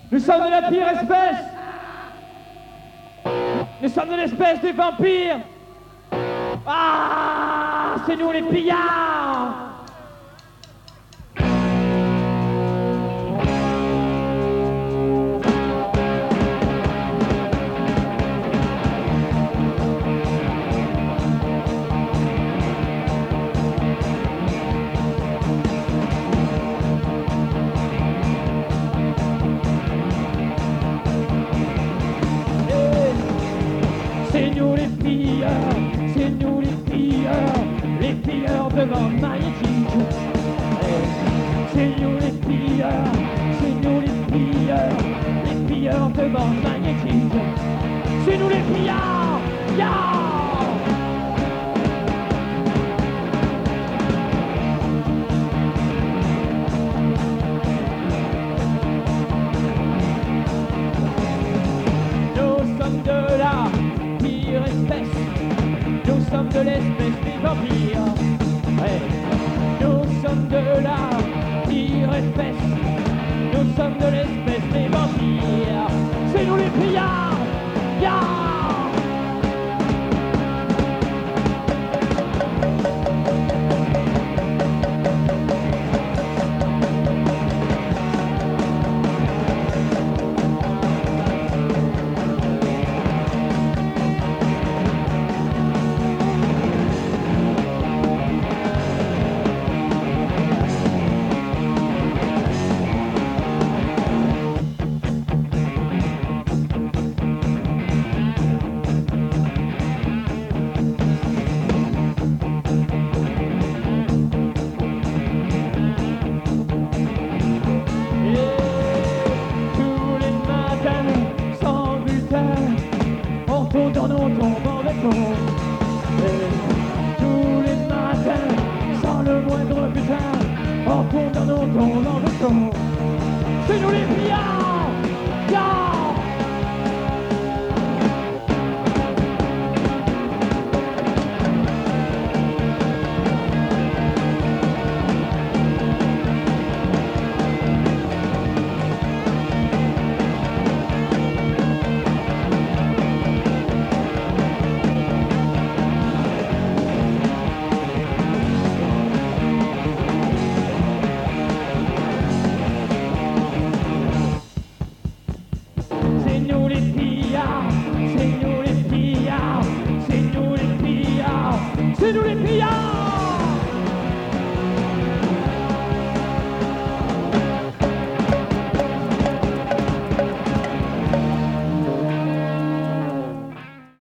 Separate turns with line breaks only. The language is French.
Nous sommes de la pire espèce. Nous sommes de l'espèce des vampires. Ah, c'est nous les pillards. C'est nous les pilleurs, c'est nous les pilleurs devant Magnétique. C'est nous les pilleurs, c'est nous les pilleurs devant Magnétique. C'est nous les pillards, Nous sommes de la pire espèce, nous sommes de l'espèce des vampires. Nous sommes de la pire espèce, nous sommes de l'espèce des vampires. C'est nous les pillards, dans nos tombes en béton. Tous les matins, sans le moindre butin, on tombe dans nos tombes en béton. C'est nous les pillards.